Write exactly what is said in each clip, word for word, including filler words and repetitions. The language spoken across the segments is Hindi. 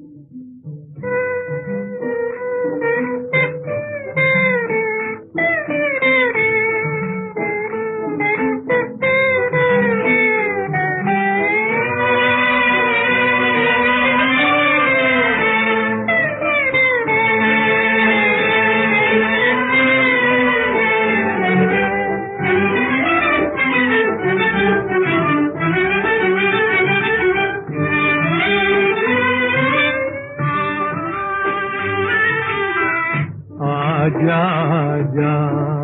आजा आजा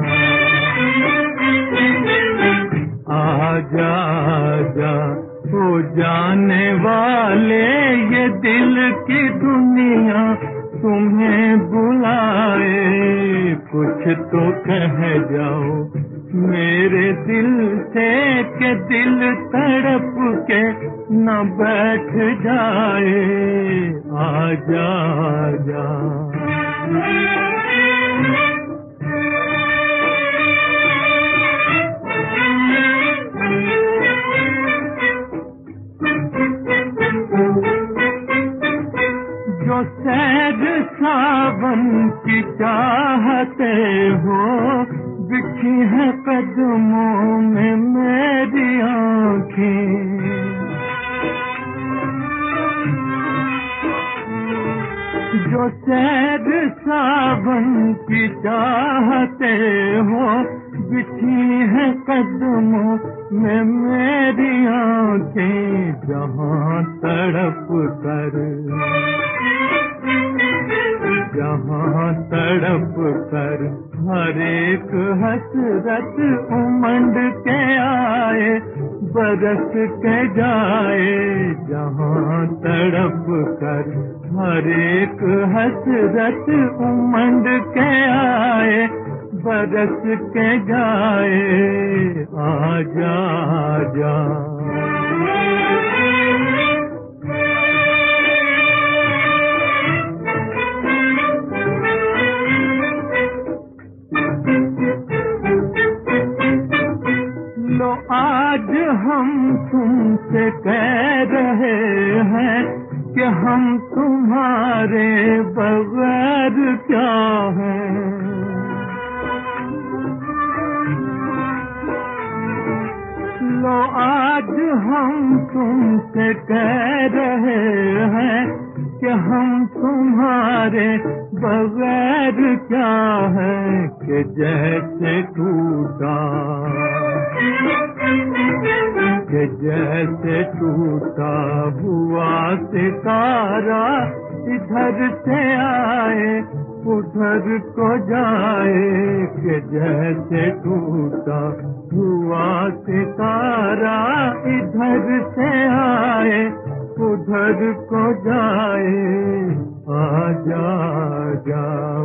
आजा आजा हो जाने वाले, ये दिल की दुनिया तुम्हें बुलाए। कुछ तो कह जाओ मेरे दिल से के दिल तड़प के न बैठ जाए। आजा आजा जो सैद सावन की चाहते हो, बिछी है कदमों में मेरी आँखें। जो सैद सावन की चाहते हो, बिछी है कदमों में मेरी आँखें। जहाँ तड़प कर जहाँ तड़प कर हर एक हसरत उमंड के आए, बरस के जाए। जहाँ तड़प कर हर एक हसरत उमंड के आए, बरस के जाए। आजा आजा लो आज हम तुमसे कह रहे हैं कि हम तुम्हारे बगैर क्या हैं। लो आज हम तुमसे कह रहे हैं कि हम तुम्हारे बगैर क्या है। कि जैसे टूटा कि जैसे टूटा हुआ सितारा, इधर से आए उधर को जाए। कि जैसे टूटा हुआ सितारा, इधर से आए उधर को जाए। आजा आजा